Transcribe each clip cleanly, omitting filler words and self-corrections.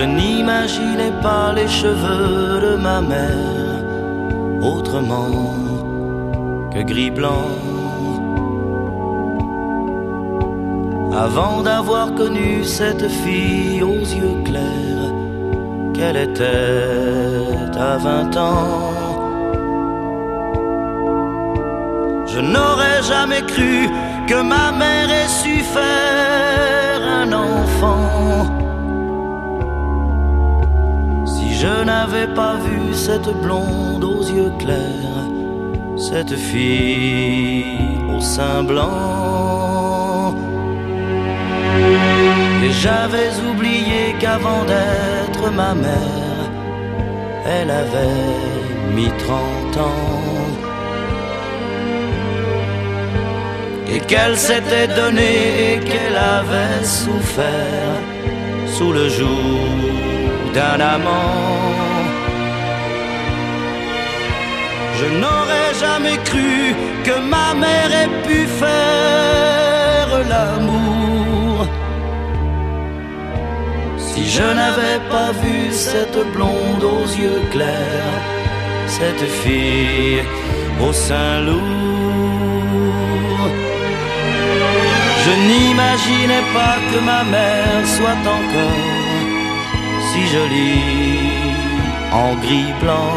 n'imaginais pas les cheveux de ma mère autrement que gris-blanc. Avant d'avoir connu cette fille aux yeux clairs, qu'elle était à 20 ans, je n'aurais jamais cru que ma mère ait su faire un enfant. Si je n'avais pas vu cette blonde aux yeux clairs, cette fille au sein blanc. Et j'avais oublié qu'avant d'être ma mère, elle avait mis 30 ans. Et qu'elle s'était donnée et qu'elle avait souffert sous le joug d'un amant. Je n'aurais jamais cru que ma mère ait pu faire l'amour si je n'avais pas vu cette blonde aux yeux clairs, cette fille au sein lourd. Je n'imaginais pas que ma mère soit encore si jolie en gris-blanc.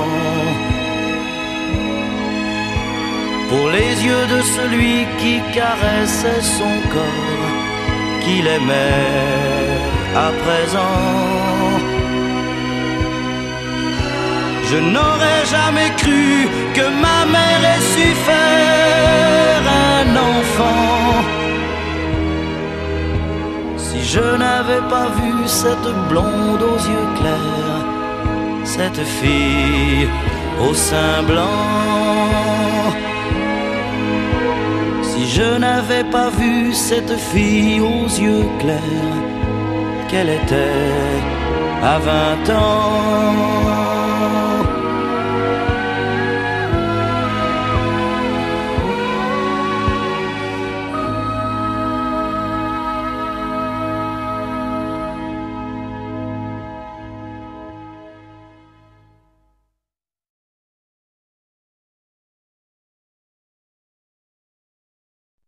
Pour les yeux de celui qui caressait son corps, qu'il aimait à présent. Je n'aurais jamais cru que ma mère ait su faire un enfant si je n'avais pas vu cette blonde aux yeux clairs, cette fille au sein blanc. Si je n'avais pas vu cette fille aux yeux clairs, qu'elle était à 20 ans.